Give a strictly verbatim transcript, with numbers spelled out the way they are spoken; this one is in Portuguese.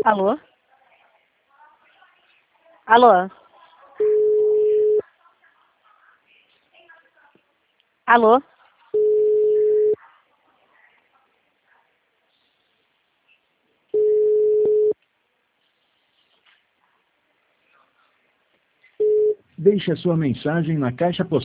Alô? Alô? Alô? Deixe a sua mensagem na caixa postal.